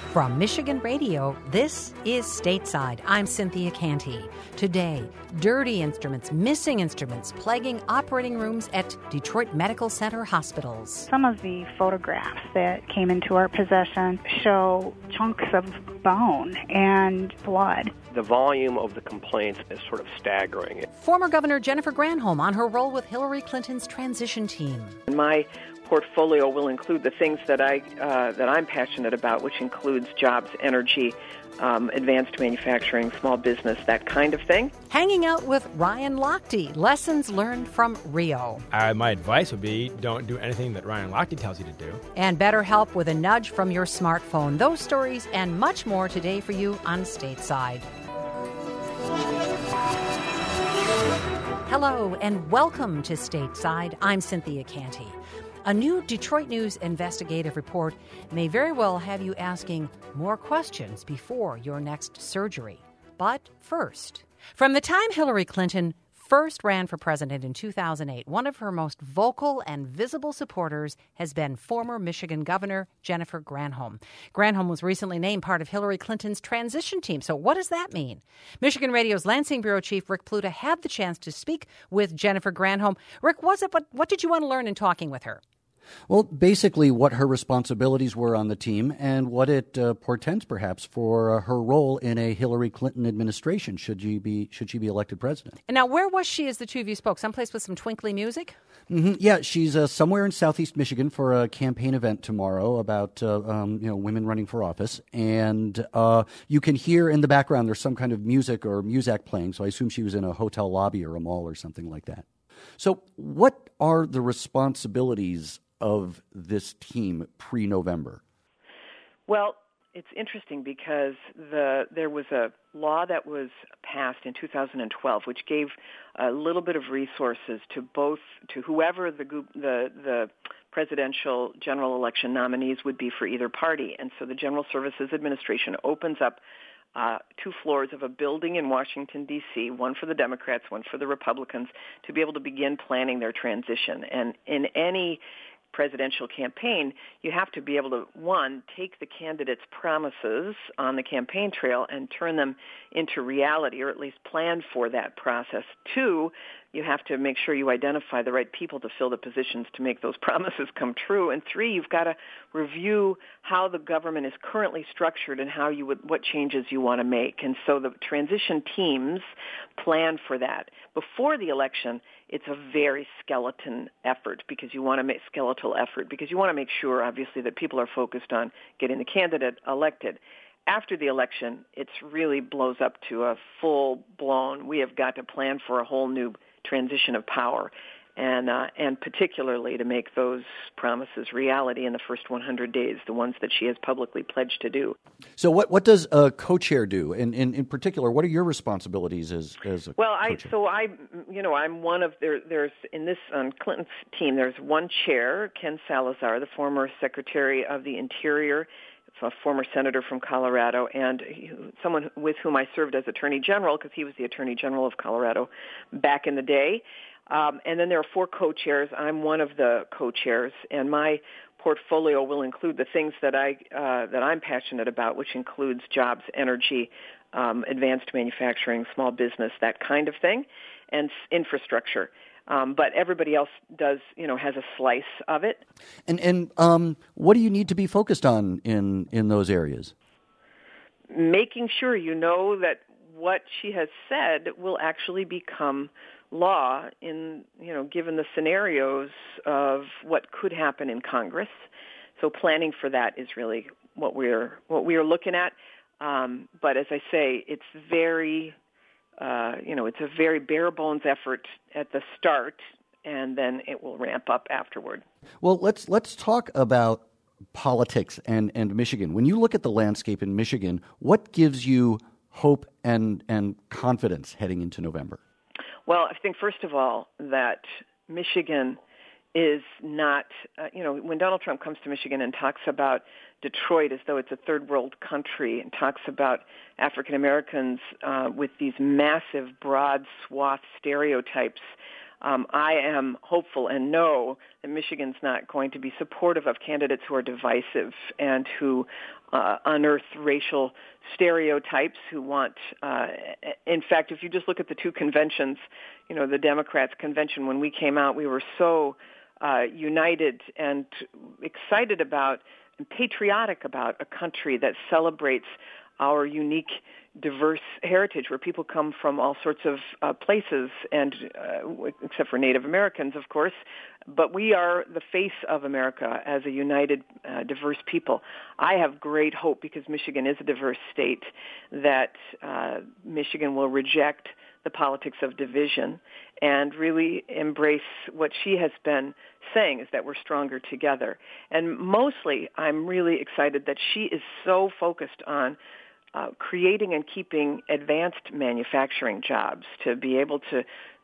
From Michigan Radio, this is Stateside. I'm Cynthia Canty. Today, dirty instruments, missing instruments plaguing operating rooms at Detroit Medical Center hospitals. Some of the photographs that came into our possession show chunks of bone and blood. The volume of the complaints is sort of staggering. Former Governor Jennifer Granholm on her role with Hillary Clinton's transition team. My portfolio will include the things that I'm passionate about, which includes jobs, energy, advanced manufacturing, small business, that kind of thing. Hanging out with Ryan Lochte, lessons learned from Rio. My advice would be don't do anything that Ryan Lochte tells you to do. And better help with a nudge from your smartphone. Those stories and much more today for you on Stateside. Hello and welcome to Stateside. I'm Cynthia Canty. A new Detroit News investigative report may very well have you asking more questions before your next surgery. But first, from the time Hillary Clinton first ran for president in 2008, one of her most vocal and visible supporters has been former Michigan Governor Jennifer Granholm. Granholm was recently named part of Hillary Clinton's transition team. So what does that mean? Michigan Radio's Lansing Bureau Chief Rick Pluta had the chance to speak with Jennifer Granholm. Rick, what did you want to learn in talking with her? Well, basically what her responsibilities were on the team and what it portends perhaps for her role in a Hillary Clinton administration should she be elected president. And now, where was she as the two of you spoke? Someplace with some twinkly music? Mm-hmm. Yeah, she's somewhere in southeast Michigan for a campaign event tomorrow about women running for office. And you can hear in the background there's some kind of music or muzak playing, so I assume she was in a hotel lobby or a mall or something like that. So what are the responsibilities of this team pre-November? Well, it's interesting because there was a law that was passed in 2012 which gave a little bit of resources to whoever the presidential general election nominees would be for either party. And so the General Services Administration opens up 2 floors of a building in Washington, D.C., one for the Democrats, one for the Republicans, to be able to begin planning their transition. And in any presidential campaign, you have to be able to, one, take the candidates' promises on the campaign trail and turn them into reality, or at least plan for that process. 2, you have to make sure you identify the right people to fill the positions to make those promises come true. And 3, you've got to review how the government is currently structured and what changes you want to make. And so the transition teams plan for that. Before the election, it's a very skeletal effort because you want to make sure, obviously, that people are focused on getting the candidate elected. After the election, it really blows up to a full-blown, we have got to plan for a whole new transition of power, and particularly to make those promises reality in the first 100 days, the ones that she has publicly pledged to do. So what does a co-chair do? And in particular, what are your responsibilities as a co-chair? I'm one of, there's in this, on Clinton's team, there's one chair, Ken Salazar, the former Secretary of the Interior, a former senator from Colorado, and someone with whom I served as Attorney General, because he was the Attorney General of Colorado back in the day. And then there are 4 co-chairs. I'm one of the co-chairs, and my portfolio will include the things that I'm passionate about, which includes jobs, energy, advanced manufacturing, small business, that kind of thing, and infrastructure. But everybody else does, has a slice of it. And what do you need to be focused on in those areas? Making sure you know that what she has said will actually become law given the scenarios of what could happen in Congress. So planning for that is really what we are looking at. But as I say, it's very it's a very bare bones effort at the start, and then it will ramp up afterward. Well, let's talk about politics and Michigan. When you look at the landscape in Michigan, what gives you hope and confidence heading into November? Well, I think first of all that Michigan is not, when Donald Trump comes to Michigan and talks about Detroit as though it's a third world country and talks about African Americans with these massive, broad swath stereotypes I am hopeful and know that Michigan's not going to be supportive of candidates who are divisive and who unearth racial stereotypes, who want, in fact, if you just look at the two conventions, the Democrats' convention, when we came out, we were so united and excited about and patriotic about a country that celebrates our unique, diverse heritage, where people come from all sorts of places, and except for Native Americans, of course. But we are the face of America as a united, diverse people. I have great hope, because Michigan is a diverse state, that Michigan will reject the politics of division and really embrace what she has been saying, is that we're stronger together. And mostly, I'm really excited that she is so focused on creating and keeping advanced manufacturing jobs, to be able to,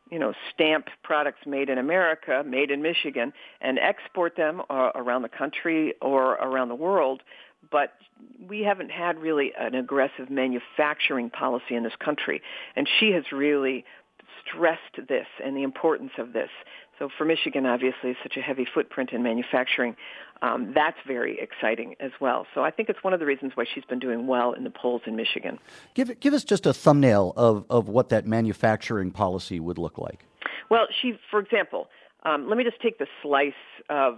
stamp products made in America, made in Michigan, and export them around the country or around the world. But we haven't had really an aggressive manufacturing policy in this country. And she has really stressed this and the importance of this. So for Michigan, obviously, such a heavy footprint in manufacturing, that's very exciting as well. So I think it's one of the reasons why she's been doing well in the polls in Michigan. Give us just a thumbnail of what that manufacturing policy would look like. Well, for example, let me just take the slice of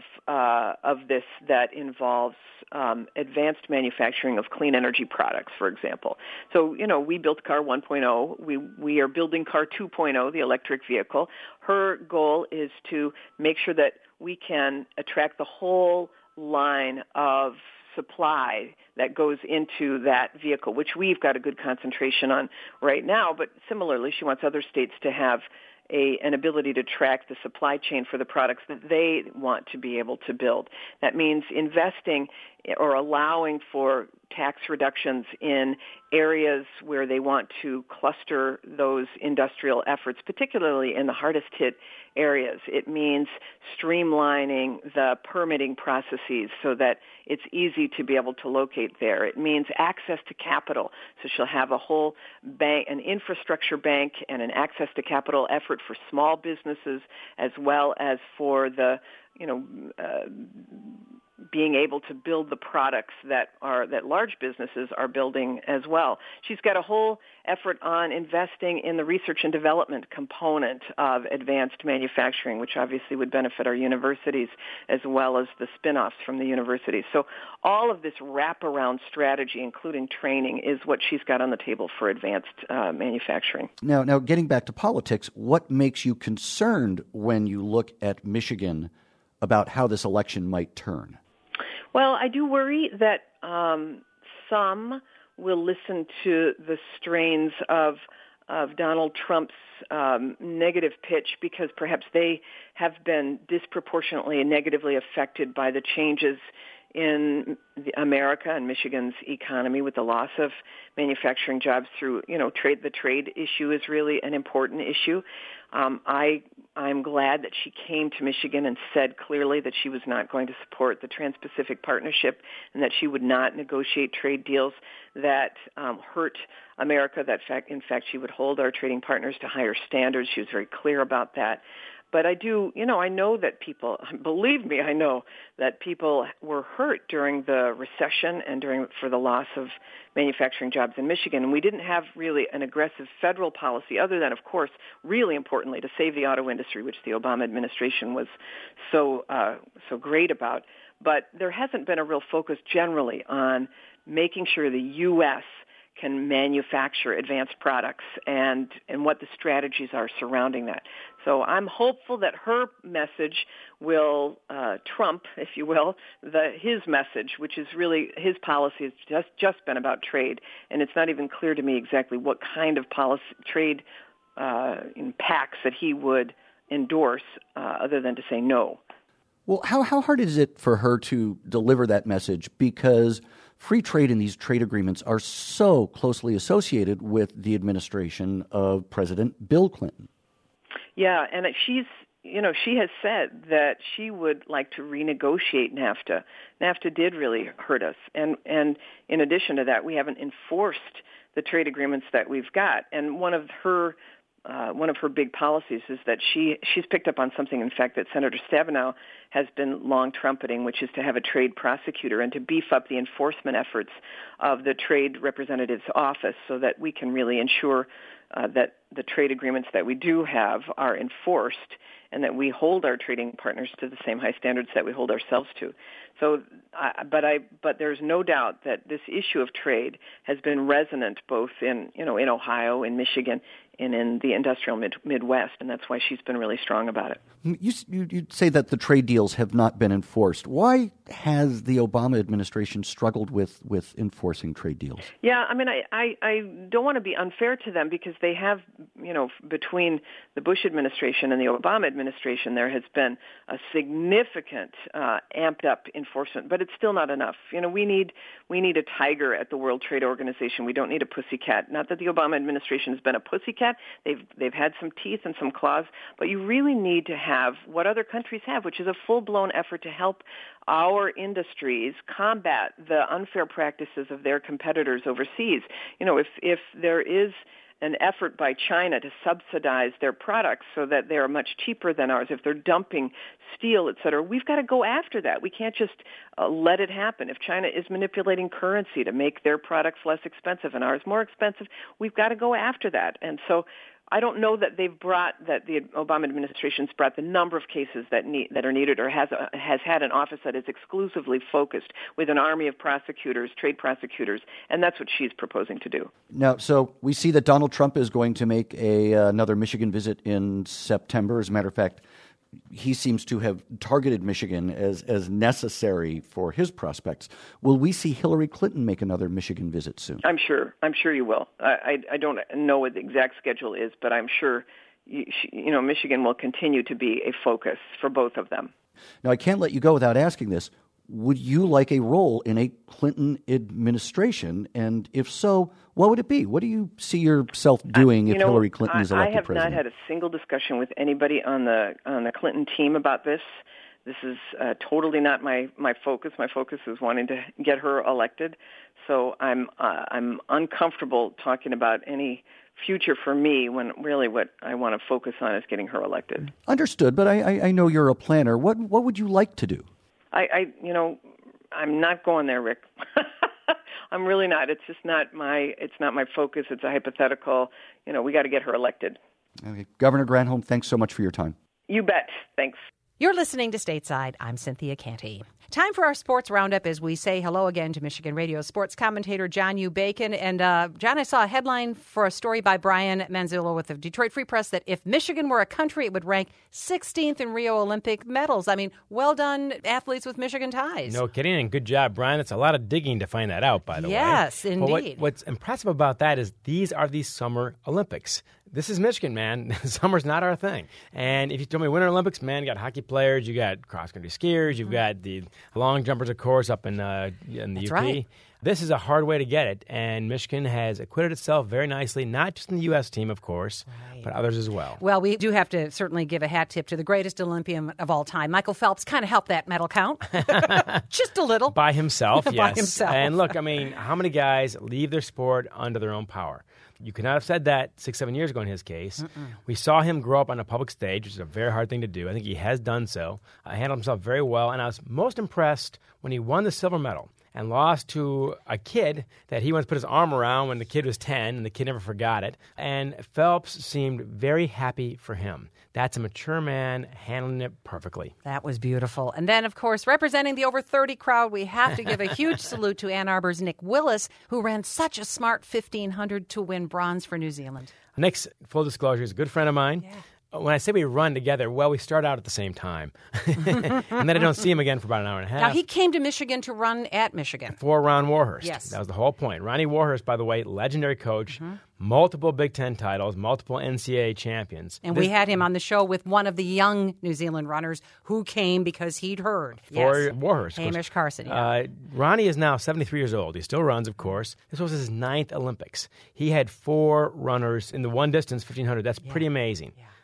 this that involves advanced manufacturing of clean energy products, for example. So, we built Car 1.0. We are building Car 2.0, the electric vehicle. Her goal is to make sure that we can attract the whole line of supply that goes into that vehicle, which we've got a good concentration on right now. But similarly, she wants other states to have an ability to track the supply chain for the products that they want to be able to build. That means investing or allowing for tax reductions in areas where they want to cluster those industrial efforts, particularly in the hardest hit areas. It means streamlining the permitting processes so that it's easy to be able to locate there. It means access to capital. So she'll have a whole bank, an infrastructure bank, and an access to capital effort for small businesses, as well as for the, being able to build the products that large businesses are building as well. She's got a whole effort on investing in the research and development component of advanced manufacturing, which obviously would benefit our universities as well as the spin-offs from the universities. So all of this wraparound strategy, including training, is what she's got on the table for advanced manufacturing. Now, getting back to politics, what makes you concerned when you look at Michigan about how this election might turn? Well, I do worry that some will listen to the strains of Donald Trump's negative pitch, because perhaps they have been disproportionately and negatively affected by the changes in America and Michigan's economy with the loss of manufacturing jobs through, trade. The trade issue is really an important issue. I'm glad that she came to Michigan and said clearly that she was not going to support the Trans-Pacific Partnership and that she would not negotiate trade deals that hurt America, that in fact she would hold our trading partners to higher standards. She was very clear about that. But I know that people, believe me, I know that people were hurt during the recession and for the loss of manufacturing jobs in Michigan. And we didn't have really an aggressive federal policy other than, of course, really importantly, to save the auto industry, which the Obama administration was so great about. But there hasn't been a real focus generally on making sure the U.S. can manufacture advanced products and what the strategies are surrounding that. So I'm hopeful that her message will trump, if you will, his message, which is really his policy has just been about trade, and it's not even clear to me exactly what kind of trade impacts that he would endorse, other than to say no. Well, how hard is it for her to deliver that message? Because free trade and these trade agreements are so closely associated with the administration of President Bill Clinton. Yeah, and she has said that she would like to renegotiate NAFTA. NAFTA did really hurt us. And in addition to that, we haven't enforced the trade agreements that we've got. And one of her one of her big policies is that she's picked up on something, in fact, that Senator Stabenow has been long trumpeting, which is to have a trade prosecutor and to beef up the enforcement efforts of the trade representative's office so that we can really ensure that the trade agreements that we do have are enforced and that we hold our trading partners to the same high standards that we hold ourselves to. So, but there's no doubt that this issue of trade has been resonant both in Ohio, in Michigan, and in the industrial Midwest, and that's why she's been really strong about it. You say that the trade deals have not been enforced. Why has the Obama administration struggled with enforcing trade deals? Yeah, I mean, I don't want to be unfair to them because they have, between the Bush administration and the Obama administration, there has been a significant amped up enforcement, but it's still not enough. We need a tiger at the World Trade Organization. We don't need a pussycat. Not that the Obama administration has been a pussycat. They've had some teeth and some claws, but you really need to have what other countries have, which is a full-blown effort to help our industries combat the unfair practices of their competitors overseas. If there is an effort by China to subsidize their products so that they are much cheaper than ours, if they're dumping steel, et cetera, we've got to go after that. We can't just let it happen. If China is manipulating currency to make their products less expensive and ours more expensive, we've got to go after that. And so I don't know that the Obama administration's brought the number of cases that are needed or has had an office that is exclusively focused with an army of prosecutors, trade prosecutors, and that's what she's proposing to do. Now, so we see that Donald Trump is going to make another Michigan visit in September. As a matter of fact, he seems to have targeted Michigan as necessary for his prospects. Will we see Hillary Clinton make another Michigan visit soon? I'm sure you will. I don't know what the exact schedule is, but I'm sure Michigan will continue to be a focus for both of them. Now, I can't let you go without asking this. Would you like a role in a Clinton administration? And if so, what would it be? What do you see yourself doing if Hillary Clinton is elected president? I have not had a single discussion with anybody on the Clinton team about this. This is totally not my focus. My focus is wanting to get her elected. So I'm uncomfortable talking about any future for me when really what I want to focus on is getting her elected. Understood, but I know you're a planner. What would you like to do? I'm not going there, Rick. I'm really not. It's just not my focus. It's a hypothetical. We got to get her elected. Okay. Governor Granholm, thanks so much for your time. You bet. Thanks. You're listening to Stateside. I'm Cynthia Canty. Time for our sports roundup as we say hello again to Michigan radio sports commentator John U. Bacon. And John, I saw a headline for a story by Brian Manzullo with the Detroit Free Press that if Michigan were a country, it would rank 16th in Rio Olympic medals. I mean, well done, athletes with Michigan ties. No kidding, and good job, Brian. It's a lot of digging to find that out, by the way. Yes, indeed. But what's impressive about that is these are the Summer Olympics. This is Michigan, man. Summer's not our thing. And if you told me Winter Olympics, man, you got hockey players, you got cross-country skiers, you've got the long jumpers, of course, up in the That's UP. Right. This is a hard way to get it, and Michigan has acquitted itself very nicely, not just in the U.S. team, of course, but others as well. Well, we do have to certainly give a hat tip to the greatest Olympian of all time. Michael Phelps kind of helped that medal count. Just a little. By himself, yes. By himself. And look, I mean, how many guys leave their sport under their own power? You could not have said that 6-7 years ago in his case. We saw him grow up on a public stage, which is a very hard thing to do. I think he has done so. Handled himself very well, and I was most impressed when he won the silver medal and lost to a kid that he once put his arm around when the kid was 10, and the kid never forgot it. And Phelps seemed very happy for him. That's a mature man handling it perfectly. That was beautiful. And then, of course, representing the over 30 crowd, we have to give a huge salute to Ann Arbor's Nick Willis, who ran such a smart 1,500 to win bronze for New Zealand. Nick's, full disclosure, is a good friend of mine. Yeah. When I say we run together, well, we start out at the same time. And then I don't see him again for about an hour and a half. Now, he came to Michigan to run at Michigan. For Ron Warhurst. Yes. That was the whole point. Ronnie Warhurst, by the way, legendary coach, multiple Big Ten titles, multiple NCAA champions. And we had him on the show with one of the young New Zealand runners who came because he'd heard. For Warhurst. Hamish Carson. Yeah. Ronnie is now 73 years old. He still runs, of course. This was his 9th Olympics. He had 4 runners in the one distance, 1,500. That's pretty amazing. Yeah.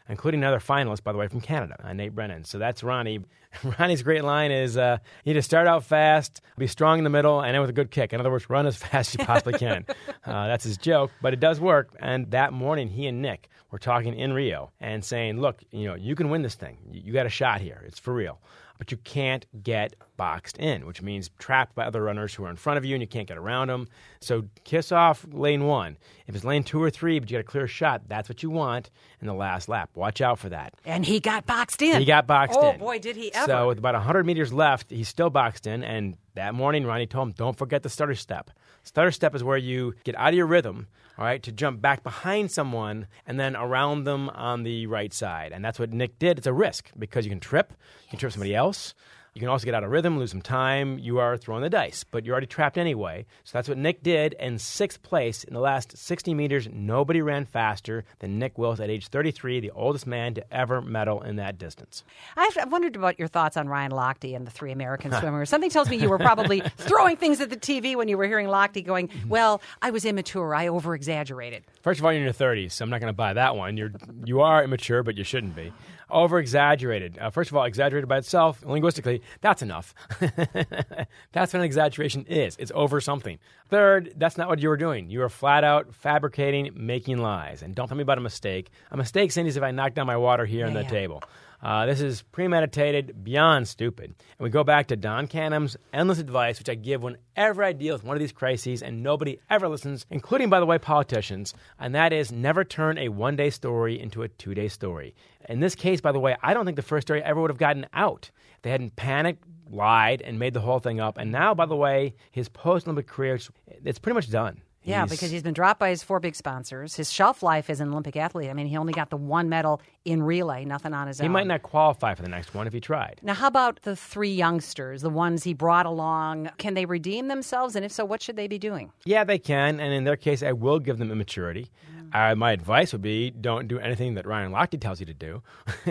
including another finalist, by the way, from Canada, Nate Brennan. So that's Ronnie. Ronnie's great line is, you need to start out fast, be strong in the middle, and end with a good kick. In other words, run as fast as you possibly can. That's his joke, but it does work. And that morning, he and Nick were talking in Rio and saying, look, you can win this thing. You got a shot here. It's for real. But you can't get boxed in, which means trapped by other runners who are in front of you and you can't get around them. So kiss off lane 1. If it's lane 2 or 3, but you got a clear shot, that's what you want in the last lap. Watch out for that. And he got boxed in. He got boxed in. Oh, boy, did he ever. So with about 100 meters left, he's still boxed in. And that morning, Ronnie told him, don't forget the stutter step. Stutter step is where you get out of your rhythm, all right, to jump back behind someone and then around them on the right side. And that's what Nick did. It's a risk because you can trip somebody else. You can also get out of rhythm, lose some time. You are throwing the dice, but you're already trapped anyway. So that's what Nick did. In 6th place in the last 60 meters, nobody ran faster than Nick Wills at age 33, the oldest man to ever medal in that distance. I've wondered about your thoughts on Ryan Lochte and the 3 American swimmers. Something tells me you were probably throwing things at the TV when you were hearing Lochte going, well, I was immature. I over-exaggerated. First of all, you're in your 30s, so I'm not going to buy that one. You are immature, but you shouldn't be. Over-exaggerated. First of all, exaggerated by itself, linguistically, that's enough. That's what an exaggeration is. It's over something. Third, that's not what you were doing. You were flat out fabricating, making lies. And don't tell me about a mistake. A mistake, Cindy, is if I knock down my water here on the table. This is premeditated, beyond stupid. And we go back to Don Canham's endless advice, which I give whenever I deal with one of these crises, and nobody ever listens, including, by the way, politicians, and that is never turn a one-day story into a two-day story. In this case, by the way, I don't think the first story ever would have gotten out. They hadn't panicked, lied, and made the whole thing up. And now, by the way, his post-Olympic career, it's pretty much done. Yeah, because he's been dropped by his 4 big sponsors. His shelf life as an Olympic athlete, I mean, he only got the 1 medal in relay, nothing on his own. He might not qualify for the next one if he tried. Now, how about the 3 youngsters, the ones he brought along? Can they redeem themselves? And if so, what should they be doing? Yeah, they can. And in their case, I will give them immaturity. My advice would be don't do anything that Ryan Lochte tells you to do.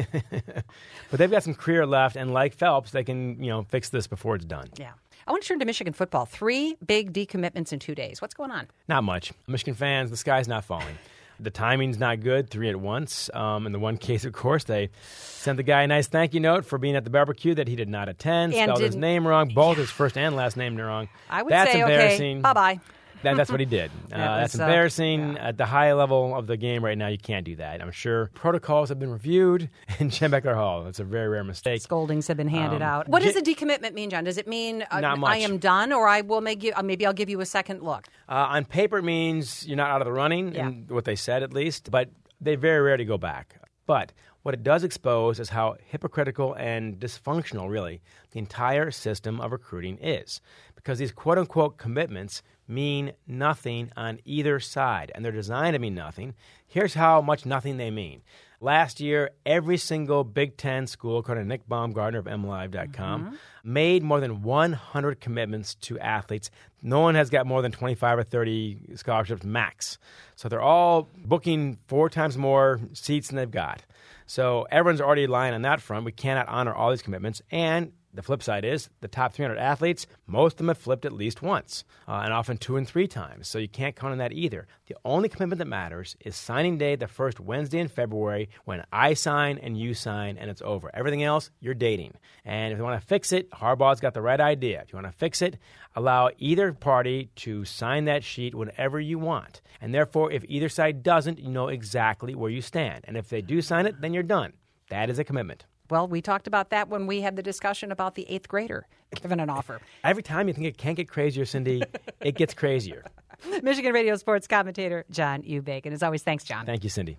But they've got some career left. And like Phelps, they can, fix this before it's done. Yeah. I want to turn to Michigan football. 3 big decommitments in 2 days. What's going on? Not much. Michigan fans, the sky's not falling. The timing's not good, 3 at once. In the one case, of course, they sent the guy a nice thank you note for being at the barbecue that he did not attend, spelled his name wrong, both his first and last name wrong. I would That's say, embarrassing. Okay, bye-bye. That's what he did. That's embarrassing. At the high level of the game right now, you can't do that. I'm sure protocols have been reviewed in Jen Beckler Hall. It's a very rare mistake. Scoldings have been handed out. What does a decommitment mean, John? Does it mean not much. I am done, or I will maybe I'll give you a second look? On paper, it means you're not out of the running, in what they said at least, but they very rarely go back. But what it does expose is how hypocritical and dysfunctional, really, the entire system of recruiting is. Because these quote-unquote commitments mean nothing on either side, and they're designed to mean nothing. Here's how much nothing they mean. Last year, every single Big Ten school, according to Nick Baumgartner of MLive.com, made more than 100 commitments to athletes. No one has got more than 25 or 30 scholarships max. So they're all booking 4 times more seats than they've got. So everyone's already lying on that front. We cannot honor all these commitments. And the flip side is the top 300 athletes, most of them have flipped at least once, and often 2 and 3 times. So you can't count on that either. The only commitment that matters is signing day, the first Wednesday in February, when I sign and you sign, and it's over. Everything else, you're dating. And if you want to fix it, Harbaugh's got the right idea. If you want to fix it, allow either party to sign that sheet whenever you want. And therefore, if either side doesn't, you know exactly where you stand. And if they do sign it, then you're done. That is a commitment. Well, we talked about that when we had the discussion about the 8th grader given an offer. Every time you think it can't get crazier, Cindy, it gets crazier. Michigan Radio sports commentator John Eubank. And as always, thanks, John. Thank you, Cindy.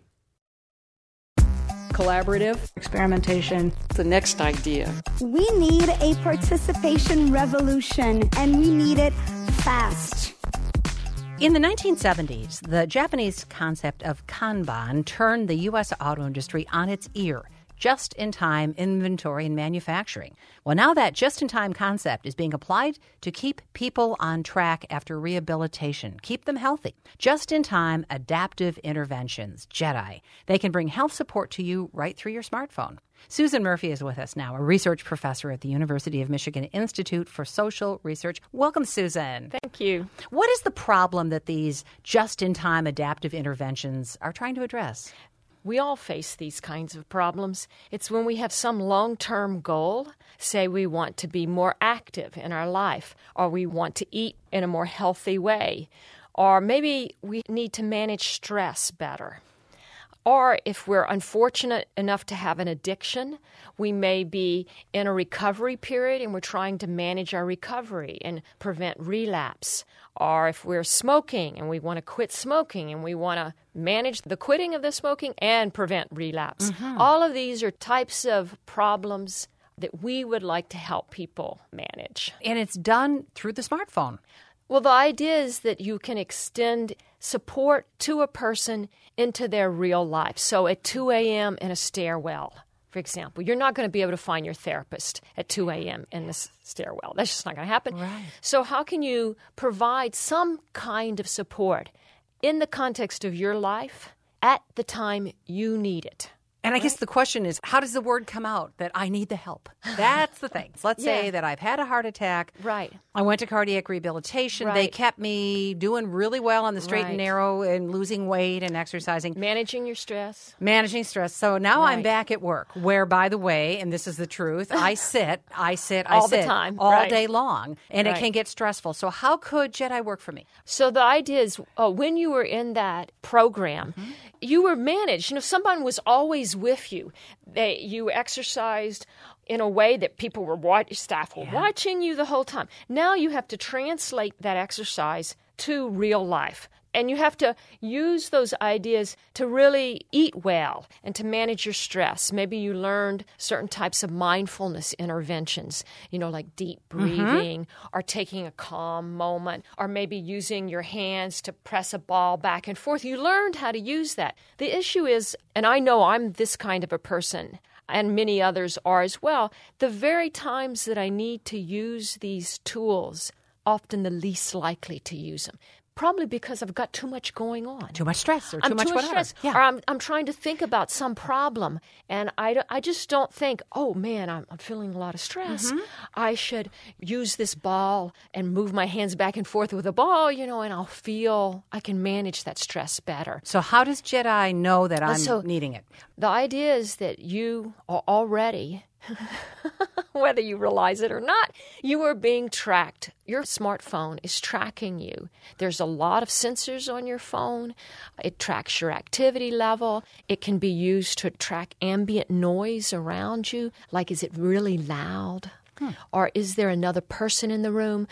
Collaborative experimentation. The next idea. We need a participation revolution, and we need it fast. In the 1970s, the Japanese concept of Kanban turned the U.S. auto industry on its ear. Just-in-time inventory and manufacturing. Well, now that just-in-time concept is being applied to keep people on track after rehabilitation, keep them healthy. Just-in-time adaptive interventions, JEDI. They can bring health support to you right through your smartphone. Susan Murphy is with us now, a research professor at the University of Michigan Institute for Social Research. Welcome, Susan. Thank you. What is the problem that these just-in-time adaptive interventions are trying to address? We all face these kinds of problems. It's when we have some long-term goal, say we want to be more active in our life, or we want to eat in a more healthy way, or maybe we need to manage stress better. Or if we're unfortunate enough to have an addiction, we may be in a recovery period and we're trying to manage our recovery and prevent relapse. Or if we're smoking and we want to quit smoking and we want to manage the quitting of the smoking and prevent relapse. All of these are types of problems that we would like to help people manage. And it's done through the smartphone. Well, the idea is that you can extend support to a person into their real life. So at 2 a.m. in a stairwell, for example, you're not going to be able to find your therapist at 2 a.m. in the stairwell. That's just not going to happen. Right. So how can you provide some kind of support in the context of your life at the time you need it? And I guess the question is, how does the word come out that I need the help? That's the thing. So let's say that I've had a heart attack. Right. I went to cardiac rehabilitation. Right. They kept me doing really well on the straight and narrow and losing weight and exercising. Managing your stress. Managing stress. So now I'm Right. back at work where, by the way, and this is the truth, I sit All the time. all Right. day long. And it Right. can get stressful. So how could Jedi work for me? So the idea is when you were in that program, you were managed. You know, someone was always with you. You exercised in a way that people were staff were watching you the whole time. Now you have to translate that exercise to real life. And you have to use those ideas to really eat well and to manage your stress. Maybe you learned certain types of mindfulness interventions, you know, like deep breathing or taking a calm moment or maybe using your hands to press a ball back and forth. You learned how to use that. The issue is, and I know I'm this kind of a person, and many others are as well, the very times that I need to use these tools, often the least likely to use them. Probably because I've got too much going on. Too much stress or too much whatever. Stress. Yeah. Or I'm trying to think about some problem, and I just don't think, oh, man, I'm feeling a lot of stress. I should use this ball and move my hands back and forth with a ball, you know, and I'll feel I can manage that stress better. So how does Jedi know that I'm needing it? The idea is that you are already, whether you realize it or not, you are being tracked. Your smartphone is tracking you. There's a lot of sensors on your phone. It tracks your activity level. It can be used to track ambient noise around you, like is it really loud? Or is there another person in the room?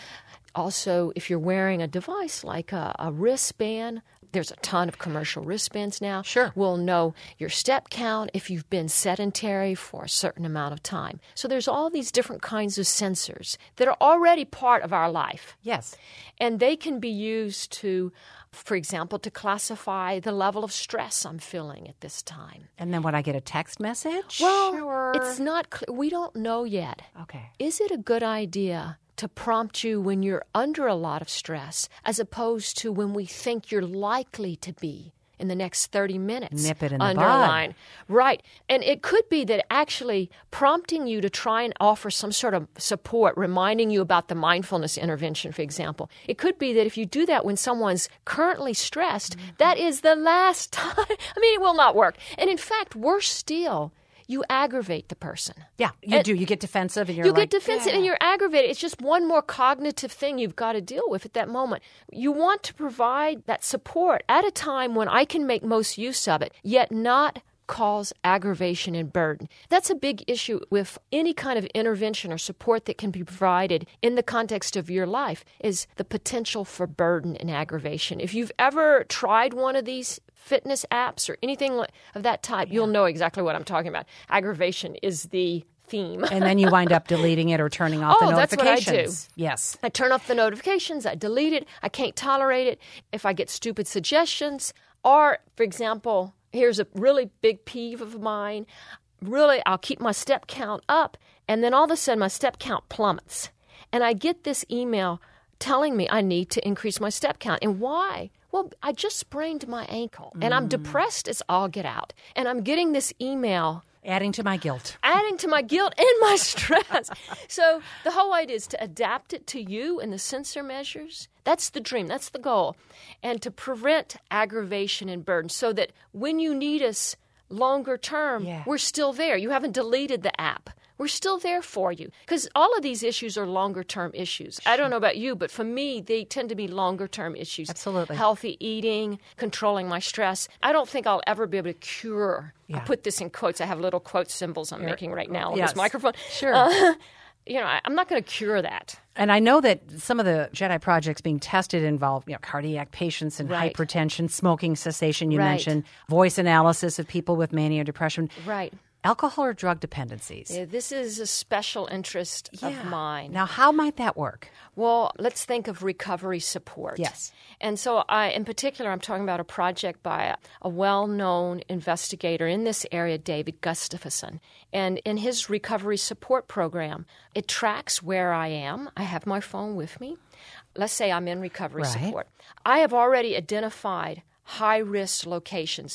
Also, if you're wearing a device like a wristband, there's a ton of commercial wristbands now. Sure. We'll know your step count if you've been sedentary for a certain amount of time. So there's all these different kinds of sensors that are already part of our life. Yes. And they can be used to, for example, to classify the level of stress I'm feeling at this time. And then would I get a text message? Well, it's not clear. We don't know yet. Okay. Is it a good idea to prompt you when you're under a lot of stress as opposed to when we think you're likely to be in the next 30 minutes? Nip it in the underline. Right. And it could be that actually prompting you to try and offer some sort of support, reminding you about the mindfulness intervention, for example. It could be that if you do that when someone's currently stressed, that is the last time. I mean, it will not work. And in fact, worse still, you aggravate the person. Yeah, you do. You get defensive and you get defensive and you're aggravated. It's just one more cognitive thing you've got to deal with at that moment. You want to provide that support at a time when I can make most use of it, yet not cause aggravation and burden. That's a big issue with any kind of intervention or support that can be provided in the context of your life is the potential for burden and aggravation. If you've ever tried one of these fitness apps or anything of that type, you'll know exactly what I'm talking about. Aggravation is the theme. And then you wind up deleting it or turning off the notifications. That's what I do. Yes. I turn off the notifications. I delete it. I can't tolerate it. If I get stupid suggestions or, for example, here's a really big peeve of mine. Really, I'll keep my step count up, and then all of a sudden my step count plummets. And I get this email telling me I need to increase my step count. And why? Well, I just sprained my ankle, and I'm depressed as all get out. And I'm getting this email. Adding to my guilt. Adding to my guilt and my stress. So the whole idea is to adapt it to you and the sensor measures. That's the dream. That's the goal. And to prevent aggravation and burden so that when you need us longer term, we're still there. You haven't deleted the app. We're still there for you. Because all of these issues are longer-term issues. I don't know about you, but for me, they tend to be longer-term issues. Absolutely. Healthy eating, controlling my stress. I don't think I'll ever be able to cure. I put this in quotes. I have little quote symbols I'm making right now on this microphone. Sure. I'm not going to cure that. And I know that some of the JEDI projects being tested involve, cardiac patients and hypertension, smoking cessation, you mentioned, voice analysis of people with mania or depression. Right. Alcohol or drug dependencies. Yeah, this is a special interest of mine. Now, how might that work? Well, let's think of recovery support. Yes. And so in particular, I'm talking about a project by a well-known investigator in this area, David Gustafson. And in his recovery support program, it tracks where I am. I have my phone with me. Let's say I'm in recovery support. I have already identified high-risk locations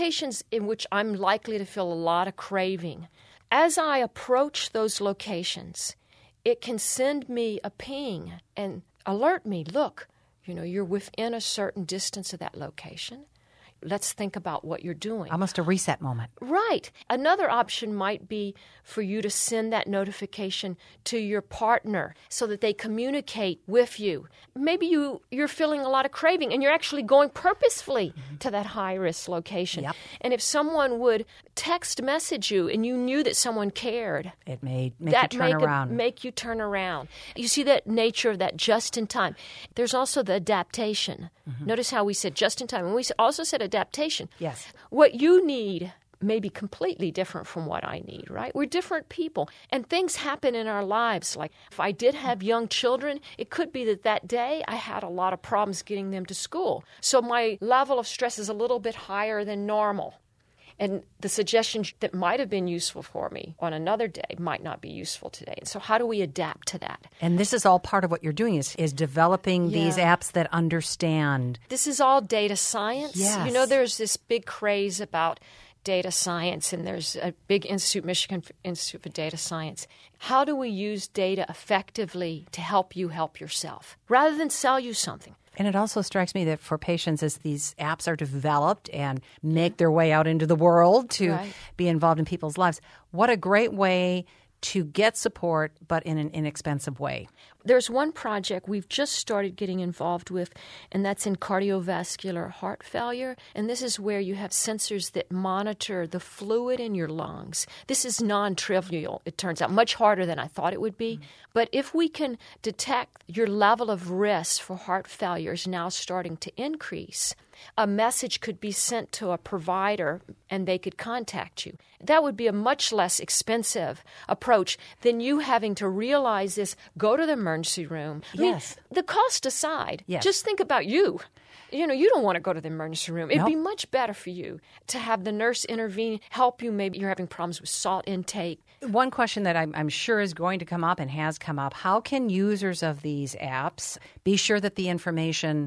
in which I'm likely to feel a lot of craving. As I approach those locations, it can send me a ping and alert me, look, you're within a certain distance of that location. Let's think about what you're doing. Almost a reset moment. Right. Another option might be for you to send that notification to your partner so that they communicate with you. Maybe you're feeling a lot of craving and you're actually going purposefully to that high-risk location. Yep. And if someone would text message you and you knew that someone cared, it may make you turn around. Make you turn around. You see that nature of that just in time. There's also the adaptation. Notice how we said just in time. And we also said adaptation. Yes. What you need may be completely different from what I need, right? We're different people. And things happen in our lives. Like if I did have young children, it could be that day I had a lot of problems getting them to school. So my level of stress is a little bit higher than normal. And the suggestions that might have been useful for me on another day might not be useful today. And so how do we adapt to that? And this is all part of what you're doing is developing these apps that understand. This is all data science. Yes. There's this big craze about data science, and there's a big institute, Michigan Institute for Data Science. How do we use data effectively to help you help yourself rather than sell you something? And it also strikes me that for patients, as these apps are developed and make their way out into the world to be involved in people's lives, what a great way to get support, but in an inexpensive way. There's one project we've just started getting involved with, and that's in cardiovascular heart failure. And this is where you have sensors that monitor the fluid in your lungs. This is non-trivial, it turns out, much harder than I thought it would be. But if we can detect your level of risk for heart failure is now starting to increase, a message could be sent to a provider and they could contact you. That would be a much less expensive approach than you having to realize this, go to the emergency room. I mean, the cost aside, just think about you. You don't want to go to the emergency room. It'd be much better for you to have the nurse intervene, help you. Maybe you're having problems with salt intake. One question that I'm sure is going to come up and has come up, how can users of these apps be sure that the information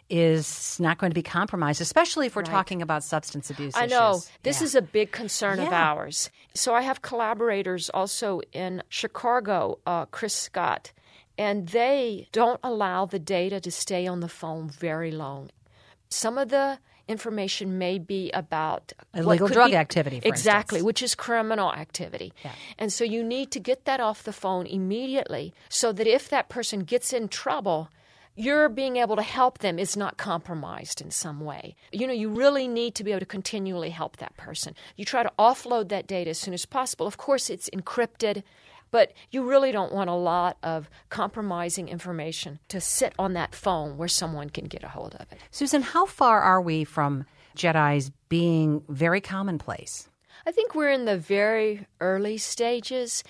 is not going to be compromised, especially if we're talking about substance abuse issues? I know. This is a big concern of ours. So I have collaborators also in Chicago, Chris Scott, and they don't allow the data to stay on the phone very long. Some of the information may be about illegal drug activity, for exactly, instance. which is criminal activity. Yeah. And so you need to get that off the phone immediately so that if that person gets in trouble, your being able to help them is not compromised in some way. You really need to be able to continually help that person. You try to offload that data as soon as possible. Of course, it's encrypted, but you really don't want a lot of compromising information to sit on that phone where someone can get a hold of it. Susan, how far are we from JEDIs being very commonplace? I think we're in the very early stages.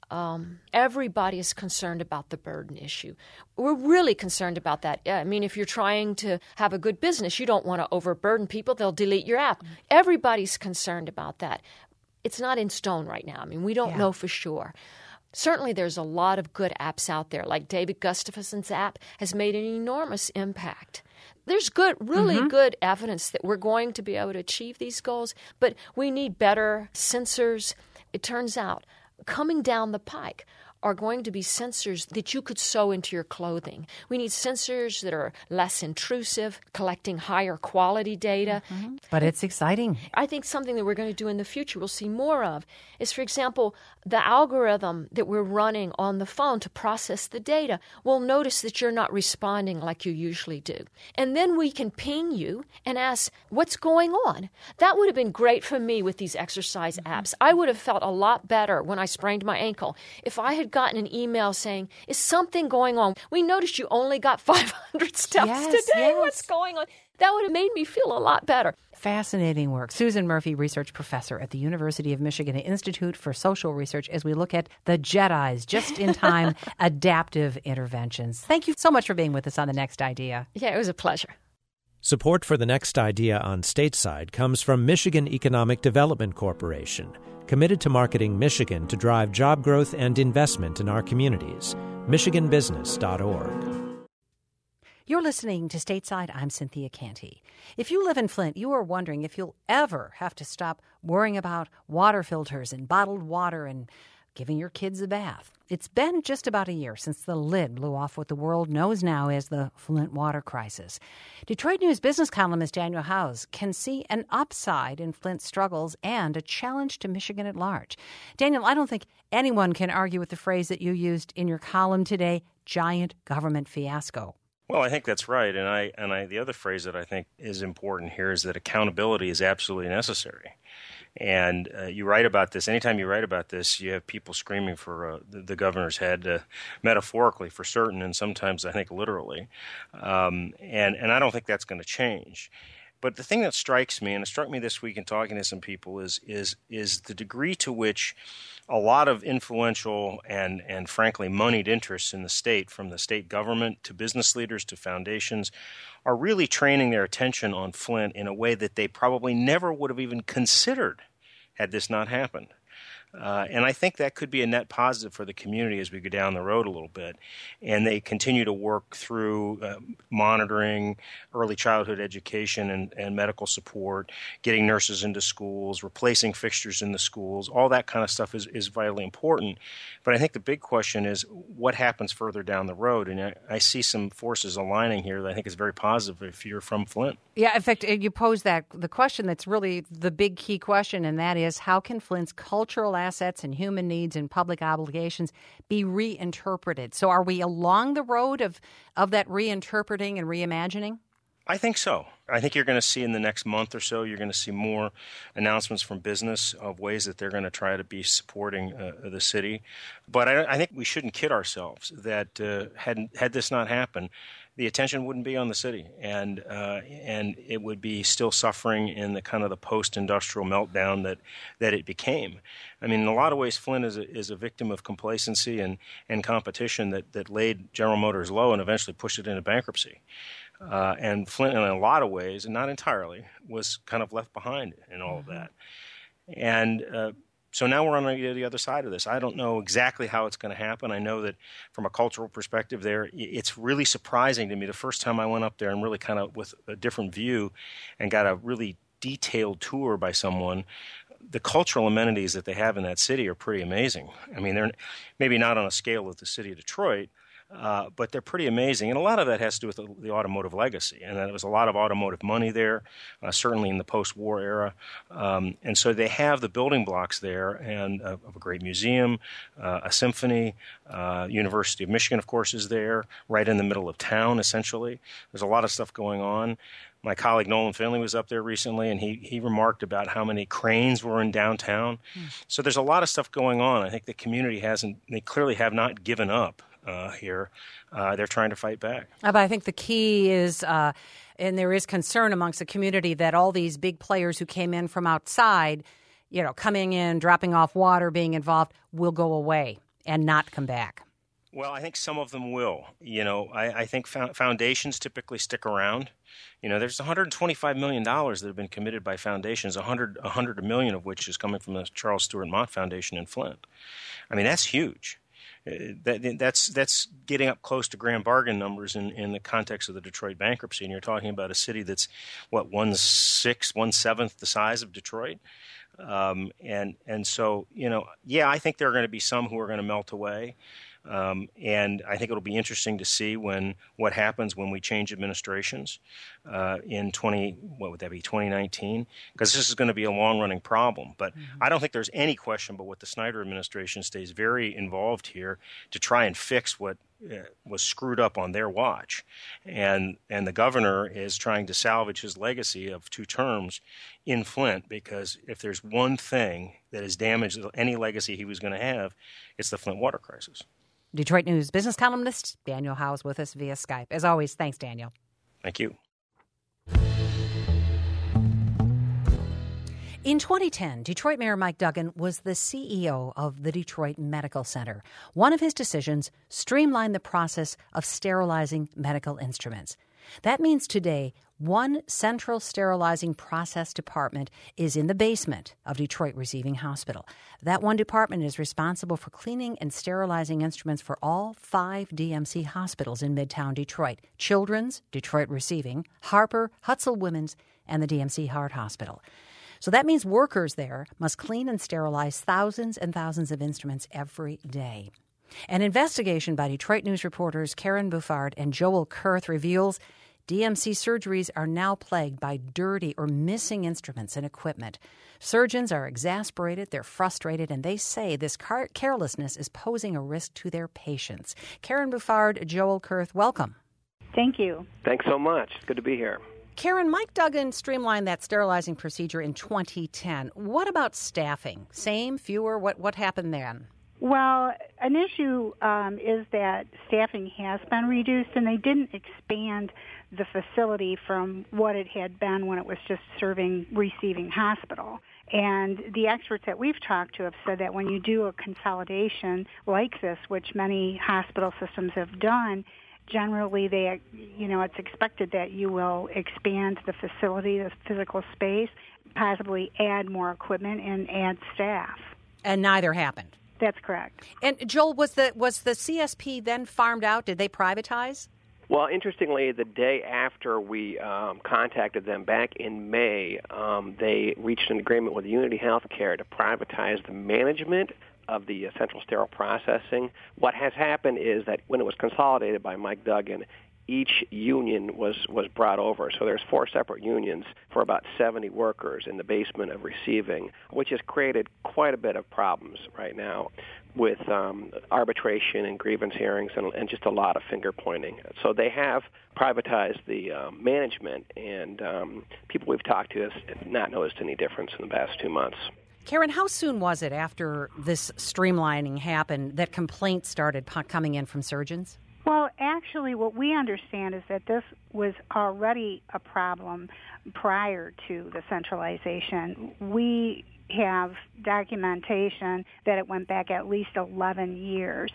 Everybody is concerned about the burden issue. We're really concerned about that. I mean, if you're trying to have a good business, you don't want to overburden people. They'll delete your app. Everybody's concerned about that. It's not in stone right now. I mean, we don't know for sure. Certainly there's a lot of good apps out there, like David Gustafson's app has made an enormous impact. There's really good evidence that we're going to be able to achieve these goals, but we need better sensors. It turns out, coming down the pike are going to be sensors that you could sew into your clothing. We need sensors that are less intrusive, collecting higher quality data. Mm-hmm. But it's exciting. I think something that we're going to do in the future, we'll see more of, is, for example, the algorithm that we're running on the phone to process the data will notice that you're not responding like you usually do. And then we can ping you and ask, what's going on? That would have been great for me with these exercise apps. I would have felt a lot better when I sprained my ankle if I had gotten an email saying, is something going on? We noticed you only got 500 steps today. Yes. What's going on? That would have made me feel a lot better. Fascinating work. Susan Murphy, research professor at the University of Michigan Institute for Social Research, as we look at the JEDI's, just-in-time adaptive interventions. Thank you so much for being with us on The Next Idea. Yeah, it was a pleasure. Support for The Next Idea on Stateside comes from Michigan Economic Development Corporation, committed to marketing Michigan to drive job growth and investment in our communities. MichiganBusiness.org. You're listening to Stateside. I'm Cynthia Canty. If you live in Flint, you are wondering if you'll ever have to stop worrying about water filters and bottled water and giving your kids a bath. It's been just about a year since the lid blew off what the world knows now as the Flint water crisis. Detroit News business columnist Daniel Howes can see an upside in Flint's struggles and a challenge to Michigan at large. Daniel, I don't think anyone can argue with the phrase that you used in your column today, giant government fiasco. Well, I think that's right, and the other phrase that I think is important here is that accountability is absolutely necessary. And you write about this. Anytime you write about this, you have people screaming for the governor's head, metaphorically for certain, and sometimes I think literally. And I don't think that's going to change. But the thing that strikes me, and it struck me this week in talking to some people, is the degree to which a lot of influential and frankly moneyed interests in the state, from the state government to business leaders to foundations, are really training their attention on Flint in a way that they probably never would have even considered had this not happened. And I think that could be a net positive for the community as we go down the road a little bit. And they continue to work through monitoring early childhood education and medical support, getting nurses into schools, replacing fixtures in the schools. All that kind of stuff is vitally important. But I think the big question is what happens further down the road. And I see some forces aligning here that I think is very positive if you're from Flint. Yeah, in fact, you pose the question that's really the big key question, and that is, how can Flint's cultural assets and human needs and public obligations be reinterpreted? So are we along the road of that reinterpreting and reimagining? I think so. I think you're going to see in the next month or so, you're going to see more announcements from business of ways that they're going to try to be supporting the city. But I think we shouldn't kid ourselves that had this not happened, the attention wouldn't be on the city, and it would be still suffering in the kind of the post-industrial meltdown that it became. I mean, in a lot of ways, Flint is a victim of complacency and competition that laid General Motors low and eventually pushed it into bankruptcy. And Flint, in a lot of ways, and not entirely, was kind of left behind in all of that. And so now we're on the other side of this. I don't know exactly how it's going to happen. I know that from a cultural perspective there, it's really surprising to me. The first time I went up there and really kind of with a different view and got a really detailed tour by someone, the cultural amenities that they have in that city are pretty amazing. I mean, they're maybe not on a scale of the city of Detroit, but they're pretty amazing. And a lot of that has to do with the automotive legacy. And there was a lot of automotive money there, certainly in the post-war era. And so they have the building blocks there and of a great museum, a symphony. University of Michigan, of course, is there, right in the middle of town, essentially. There's a lot of stuff going on. My colleague Nolan Finley was up there recently, and he remarked about how many cranes were in downtown. So there's a lot of stuff going on. I think the community they clearly have not given up. Here, they're trying to fight back. But I think the key is, and there is concern amongst the community that all these big players who came in from outside, coming in, dropping off water, being involved, will go away and not come back. Well, I think some of them will. I think foundations typically stick around. There's $125 million that have been committed by foundations, $100 million of which is coming from the Charles Stewart Mott Foundation in Flint. I mean, that's huge. that's getting up close to grand bargain numbers in the context of the Detroit bankruptcy. And you're talking about a city that's, 1/7 the size of Detroit. And so, I think there are going to be some who are going to melt away. And I think it'll be interesting to see what happens when we change administrations in 2019, because this is going to be a long-running problem. But I don't think there's any question but what the Snyder administration stays very involved here to try and fix what was screwed up on their watch. And the governor is trying to salvage his legacy of 2 terms in Flint, because if there's one thing that has damaged any legacy he was going to have, it's the Flint water crisis. Detroit News business columnist Daniel Howes with us via Skype. As always, thanks, Daniel. Thank you. In 2010, Detroit Mayor Mike Duggan was the CEO of the Detroit Medical Center. One of his decisions streamlined the process of sterilizing medical instruments. That means today, one central sterilizing process department is in the basement of Detroit Receiving Hospital. That one department is responsible for cleaning and sterilizing instruments for all 5 DMC hospitals in Midtown Detroit: Children's, Detroit Receiving, Harper, Hutzel Women's, and the DMC Heart Hospital. So that means workers there must clean and sterilize thousands and thousands of instruments every day. An investigation by Detroit News reporters Karen Buffard and Joel Kurth reveals DMC surgeries are now plagued by dirty or missing instruments and equipment. Surgeons are exasperated, they're frustrated, and they say this carelessness is posing a risk to their patients. Karen Buffard, Joel Kurth, welcome. Thank you. Thanks so much. Good to be here. Karen, Mike Duggan streamlined that sterilizing procedure in 2010. What about staffing? Same, fewer? What happened then? Well, an issue is that staffing has been reduced, and they didn't expand the facility from what it had been when it was just serving Receiving Hospital. And the experts that we've talked to have said that when you do a consolidation like this, which many hospital systems have done, generally it's expected that you will expand the facility, the physical space, possibly add more equipment and add staff. And neither happened. That's correct. And Joel, was the CSP then farmed out? Did they privatize? Well, interestingly, the day after we contacted them back in May, they reached an agreement with Unity Healthcare to privatize the management of the central sterile processing. What has happened is that when it was consolidated by Mike Duggan, each union was brought over. So there's 4 separate unions for about 70 workers in the basement of Receiving, which has created quite a bit of problems right now with arbitration and grievance hearings and just a lot of finger-pointing. So they have privatized the management, and people we've talked to have not noticed any difference in the past 2 months. Karen, how soon was it after this streamlining happened that complaints started coming in from surgeons? Well, actually, what we understand is that this was already a problem prior to the centralization. We have documentation that it went back at least 11 years.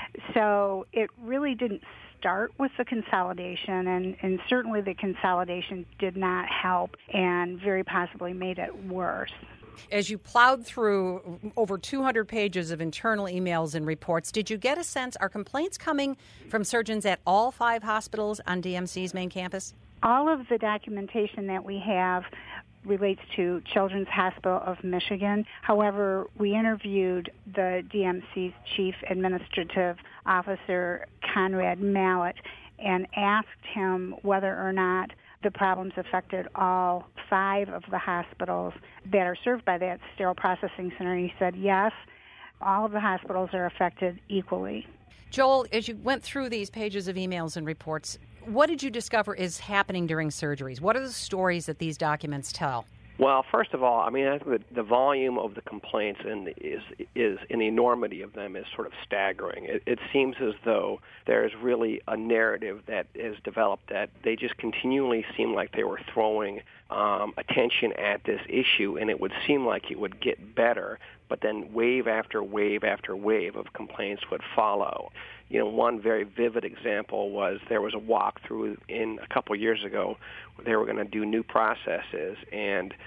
So it really didn't start with the consolidation, and certainly the consolidation did not help and very possibly made it worse. As you plowed through over 200 pages of internal emails and reports, did you get a sense, are complaints coming from surgeons at all 5 hospitals on DMC's main campus? All of the documentation that we have relates to Children's Hospital of Michigan. However, we interviewed the DMC's Chief Administrative Officer, Conrad Mallett, and asked him whether or not the problems affected all 5 of the hospitals that are served by that sterile processing center. And he said, yes, all of the hospitals are affected equally. Joel, as you went through these pages of emails and reports, what did you discover is happening during surgeries? What are the stories that these documents tell? Well, first of all, I think the volume of the complaints and the enormity of them is sort of staggering. It seems as though there's really a narrative that is developed that they just continually seem like they were throwing attention at this issue, and it would seem like it would get better, but then wave after wave after wave of complaints would follow. One very vivid example was there was a walkthrough a couple years ago where they were going to do new processes, and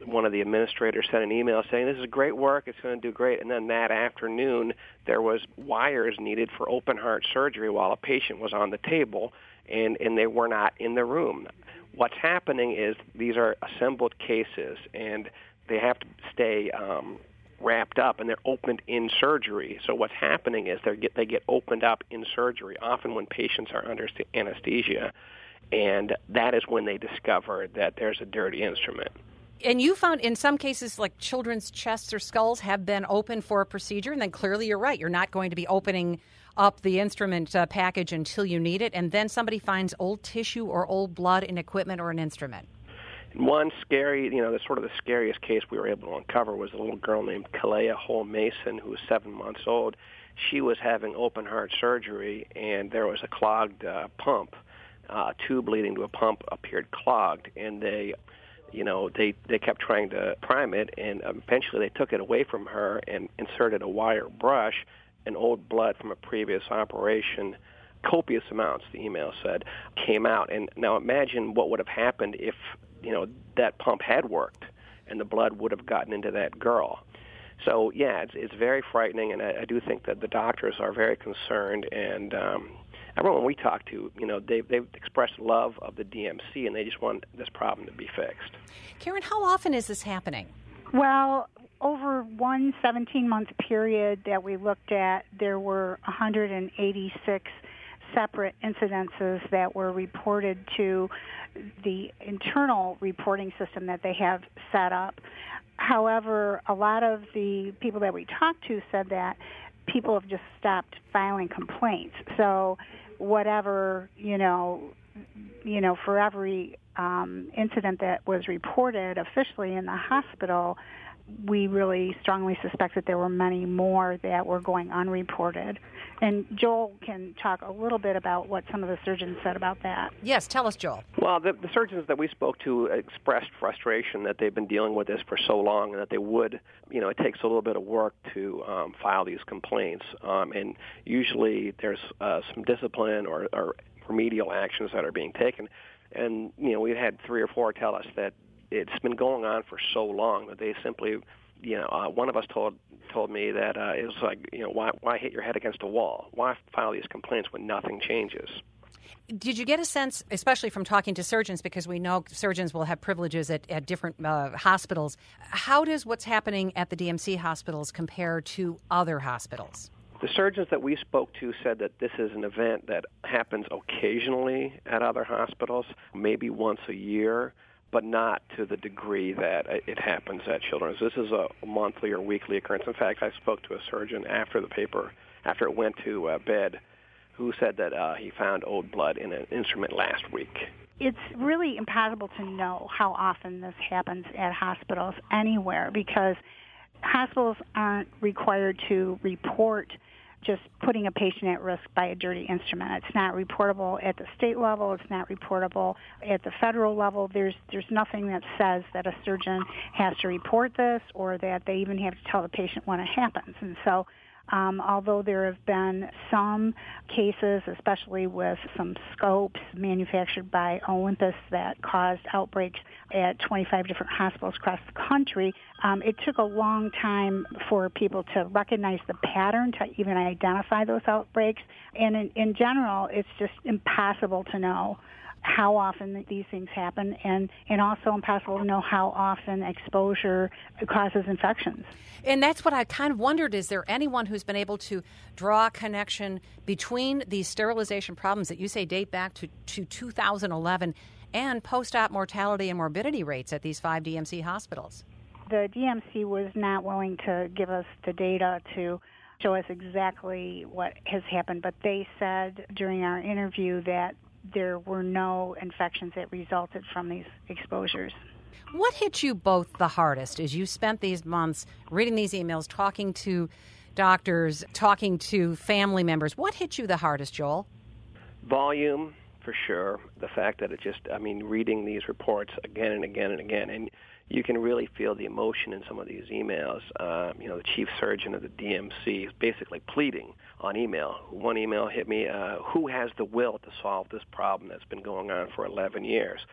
one of the administrators sent an email saying, this is great work, it's going to do great. And then that afternoon, there was wires needed for open heart surgery while a patient was on the table, and they were not in the room. What's happening is these are assembled cases, and they have to stay wrapped up, and they're opened in surgery. So what's happening is they get opened up in surgery, often when patients are under anesthesia, and that is when they discover that there's a dirty instrument. And you found in some cases, like children's chests or skulls have been open for a procedure, and then clearly you're right. You're not going to be opening up the instrument package until you need it, and then somebody finds old tissue or old blood in equipment or an instrument. One scary, the scariest case we were able to uncover was a little girl named Kalea Hole Mason, who was 7 months old. She was having open heart surgery, and there was a clogged pump. Tube leading to a pump appeared clogged, and they kept trying to prime it, and eventually they took it away from her and inserted a wire brush and old blood from a previous operation. Copious amounts, the email said, came out. And now imagine what would have happened if, that pump had worked and the blood would have gotten into that girl. So, yeah, it's very frightening, and I do think that the doctors are very concerned, and everyone we talk to, they've expressed love of the DMC, and they just want this problem to be fixed. Karen, how often is this happening? Well, over one 17-month period that we looked at, there were 186 separate incidences that were reported to the internal reporting system that they have set up. However, a lot of the people that we talked to said that people have just stopped filing complaints. So whatever, for every incident that was reported officially in the hospital, we really strongly suspect that there were many more that were going unreported. And Joel can talk a little bit about what some of the surgeons said about that. Yes, tell us, Joel. Well, the surgeons that we spoke to expressed frustration that they've been dealing with this for so long, and that they would, it takes a little bit of work to file these complaints. And usually there's some discipline or remedial actions that are being taken. And, we've had 3 or 4 tell us that it's been going on for so long that they simply, one of us told me that it was like, why hit your head against a wall? Why file these complaints when nothing changes? Did you get a sense, especially from talking to surgeons, because we know surgeons will have privileges at different hospitals, how does what's happening at the DMC hospitals compare to other hospitals? The surgeons that we spoke to said that this is an event that happens occasionally at other hospitals, maybe once a year, but not to the degree that it happens at Children's. This is a monthly or weekly occurrence. In fact, I spoke to a surgeon after it went to bed, who said that he found old blood in an instrument last week. It's really impossible to know how often this happens at hospitals anywhere, because hospitals aren't required to report just putting a patient at risk by a dirty instrument. It's not reportable at the state level. It's not reportable at the federal level. There's nothing that says that a surgeon has to report this, or that they even have to tell the patient when it happens. And so although there have been some cases, especially with some scopes manufactured by Olympus that caused outbreaks at 25 different hospitals across the country, it took a long time for people to recognize the pattern, to even identify those outbreaks. And in general, it's just impossible to know how often these things happen, and also impossible to know how often exposure causes infections. And that's what I kind of wondered, is there anyone who's been able to draw a connection between these sterilization problems that you say date back to 2011 and post-op mortality and morbidity rates at these 5 DMC hospitals? The DMC was not willing to give us the data to show us exactly what has happened, but they said during our interview that there were no infections that resulted from these exposures. What hit you both the hardest as you spent these months reading these emails, talking to doctors, talking to family members? What hit you the hardest, Joel? Volume, for sure. The fact that reading these reports again and again and again, and you can really feel the emotion in some of these emails. The chief surgeon of the DMC is basically pleading on email. One email hit me, who has the will to solve this problem that's been going on for 11 years?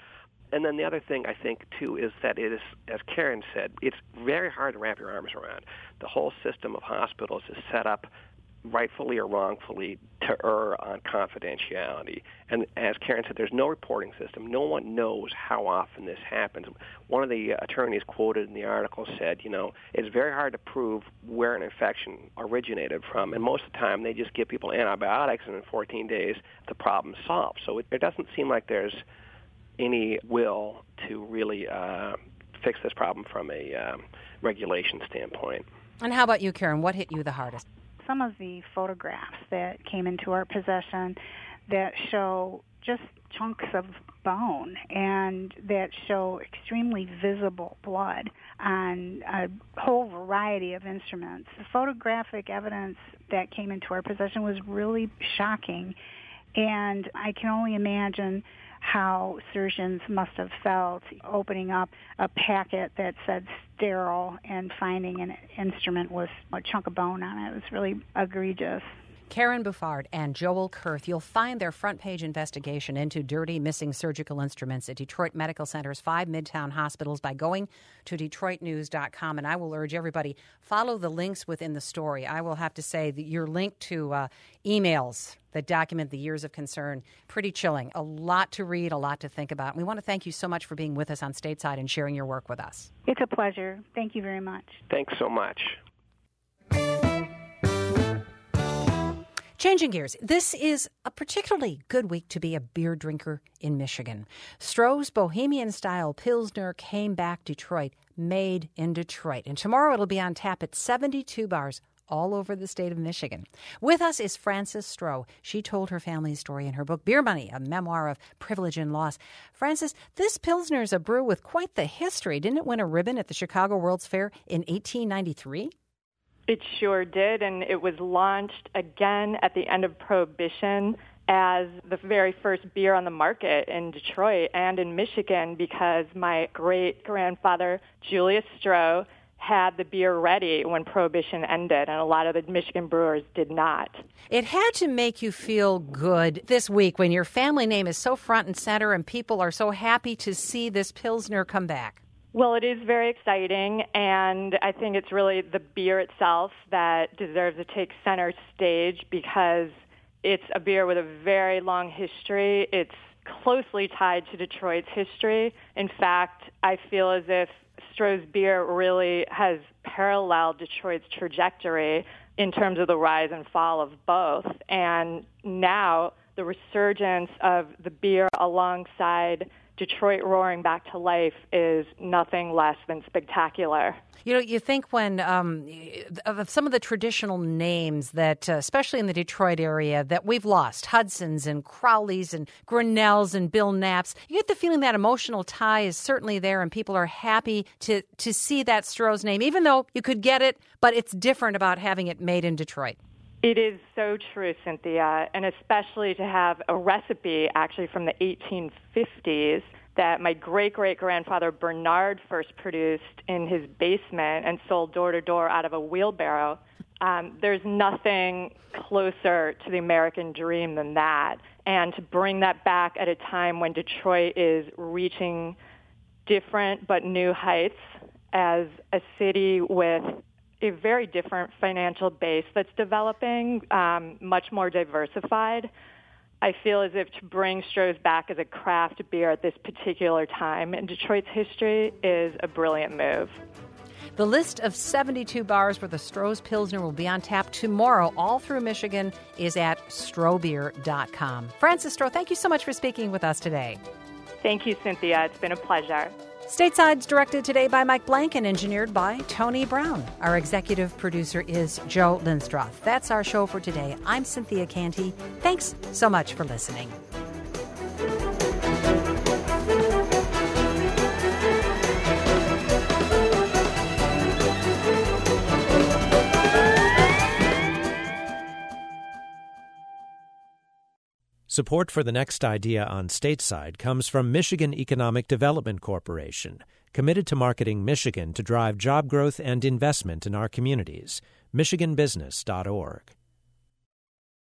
And then the other thing I think, too, is that it is, as Karen said, it's very hard to wrap your arms around. The whole system of hospitals is set up, rightfully or wrongfully, to err on confidentiality. And as Karen said, there's no reporting system. No one knows how often this happens. One of the attorneys quoted in the article said, it's very hard to prove where an infection originated from, and most of the time they just give people antibiotics, and in 14 days the problem's solved. So it doesn't seem like there's any will to really fix this problem from a regulation standpoint. And how about you, Karen? What hit you the hardest? Some of the photographs that came into our possession that show just chunks of bone and that show extremely visible blood on a whole variety of instruments. The photographic evidence that came into our possession was really shocking, and I can only imagine how surgeons must have felt opening up a packet that said sterile and finding an instrument with a chunk of bone on it. It was really egregious. Karen Buffard and Joel Kurth. You'll find their front-page investigation into dirty, missing surgical instruments at Detroit Medical Center's 5 Midtown hospitals by going to DetroitNews.com. And I will urge everybody, follow the links within the story. I will have to say that your link to emails that document the years of concern, pretty chilling. A lot to read, a lot to think about. And we want to thank you so much for being with us on Stateside and sharing your work with us. It's a pleasure. Thank you very much. Thanks so much. Changing gears, this is a particularly good week to be a beer drinker in Michigan. Stroh's Bohemian-style Pilsner came back Detroit, made in Detroit. And tomorrow it'll be on tap at 72 bars all over the state of Michigan. With us is Frances Stroh. She told her family's story in her book, Beer Money, a memoir of privilege and loss. Frances, this Pilsner is a brew with quite the history. Didn't it win a ribbon at the Chicago World's Fair in 1893? It sure did, and it was launched again at the end of Prohibition as the very first beer on the market in Detroit and in Michigan because my great-grandfather, Julius Stroh, had the beer ready when Prohibition ended, and a lot of the Michigan brewers did not. It had to make you feel good this week when your family name is so front and center and people are so happy to see this Pilsner come back. Well, it is very exciting, and I think it's really the beer itself that deserves to take center stage because it's a beer with a very long history. It's closely tied to Detroit's history. In fact, I feel as if Stroh's beer really has paralleled Detroit's trajectory in terms of the rise and fall of both. And now the resurgence of the beer alongside Detroit roaring back to life is nothing less than spectacular. You know, you think when of some of the traditional names that, especially in the Detroit area, that we've lost, Hudson's and Crowley's and Grinnell's and Bill Knapp's, you get the feeling that emotional tie is certainly there and people are happy to see that Stroh's name, even though you could get it, but it's different about having it made in Detroit. It is so true, Cynthia, and especially to have a recipe actually from the 1850s that my great-great-grandfather Bernard first produced in his basement and sold door-to-door out of a wheelbarrow. There's nothing closer to the American dream than that. And to bring that back at a time when Detroit is reaching different but new heights as a city with a very different financial base that's developing, much more diversified. I feel as if to bring Stroh's back as a craft beer at this particular time in Detroit's history is a brilliant move. The list of 72 bars where the Stroh's Pilsner will be on tap tomorrow all through Michigan is at strohbeer.com. Frances Stroh, thank you so much for speaking with us today. Thank you, Cynthia. It's been a pleasure. Stateside's directed today by Mike Blank and engineered by Tony Brown. Our executive producer is Joe Lindstroth. That's our show for today. I'm Cynthia Canty. Thanks so much for listening. Support for the next idea on Stateside comes from Michigan Economic Development Corporation, committed to marketing Michigan to drive job growth and investment in our communities. MichiganBusiness.org.